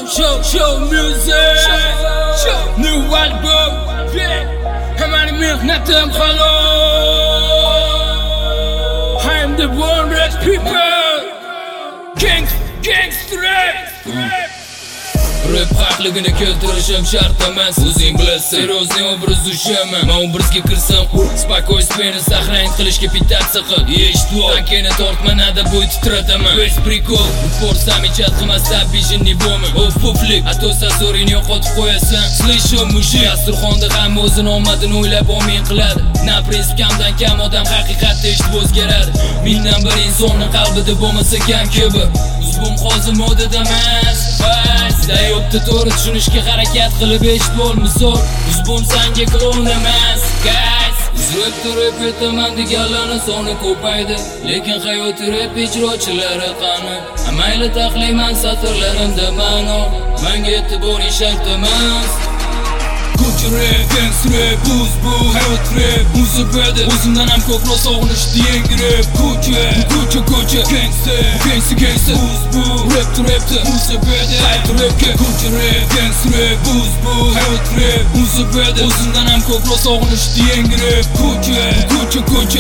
show music, new album, همانی مهنتم خلاص. I am the one rich people, gangster rap. Rap haqligini keltirishim shart emas. O'zing bilasan, serozning obraz ushaman. Men obrazga kirsam, spokойствие сохранить qilishga pitatsiya qil. Eshitib, tankini tortmanada bo'y titrataman. Без прикол, forsam ichat qilmasdan bijinni bo'mi. Ofuflik, atosa zo'rini yo'qotib qo'yasan. Слышу, mushik, dasturxonda ham o'zini omadini o'ylab omin qiladi. Na prinsipkamdan kam odam haqiqatni eshitib o'zgaradi. Mendan bir insonning qalbida bo'lmasa kam kabi. Uzbum hozir modada emas. Sayopda to'g'ri tushunishga harakat qilib eshitib ol misol. Uzbum sanga klon emas, guys. Uzrab turib aytaman deganlarning soni ko'paydi, lekin hayot rap ijrochilari qani? Mayli taxlayman satrlarimda ma'no, menga e'tiboring shart emas. Ko'cha rap, gangster rap, bu hayot rap, musiqada o'zimdan ham ko'proq sog'inishdi yangi rap. Ko'cha, gangster, bu rap musiqada hayot rapga. Ko'cha rap, gangster rap, bu hayot rap, musiqada o'zimdan ham ko'proq sog'inishdi yangi rap. Ko'cha,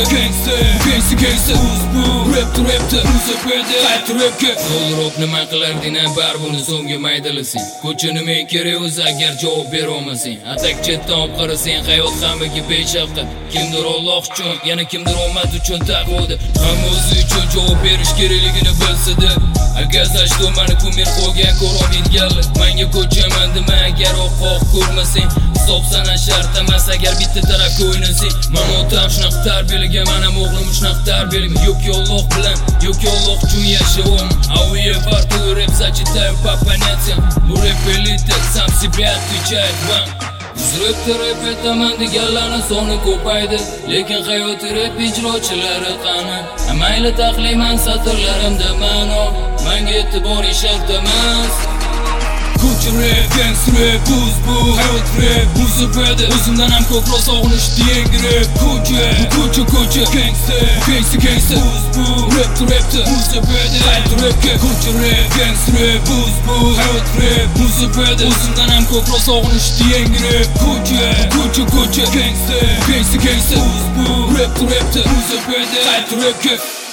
gangster, bu rap musiqada hayot rapga. To'g'riroq nima qilarding, barbuni so'ngga maydalasing. Ko'cha nima kerak o'zi agar javob bera olmasang. Atak chetdan olib qarasang, hayot hammaga beshafqat. Kimdir Alloh uchun, yana kimdir omad uchun taqvoda. Hamma o'zi uchun javob berish kerakligini bilsa-da, agar zashto meni kumir qo'ygan ko'rolmaydiganlar. Menga ko'chaman dema agar oq ko'rmasang. Hisob sana shart emas agar bitta tarafga o'ynasang. Men otam shunaqa tarbiyalagan, men ham o'g'lim shunaqa tarbiyalagan. Yo'ki Alloh bilan, yo'ki Alloh uchun yashayman. Auye partu rap зачитаю по понятиям. Bu rap elite, сам себя отвечает вам. Uzrabda rap aytaman deganlarning soni ko'paydi, lekin hayot rap ijrochilari qani? Mayli taxlayman satrlarimda ma'no, menga e'tiboring shart emas. Ko'cha rap, gangster rap, bu hayot rap, musiqada o'zimdan ham ko'proq sog'inishdi yangi rap. Ko'cha, gangster, bu rap musiqada hayot rapga. Ko'cha rap, gangster rap, bu hayot rap, musiqada o'zimdan ham ko'proq sog'inishdi yangi rap. Ko'cha, gangster, bu rap musiqada hayot rapga.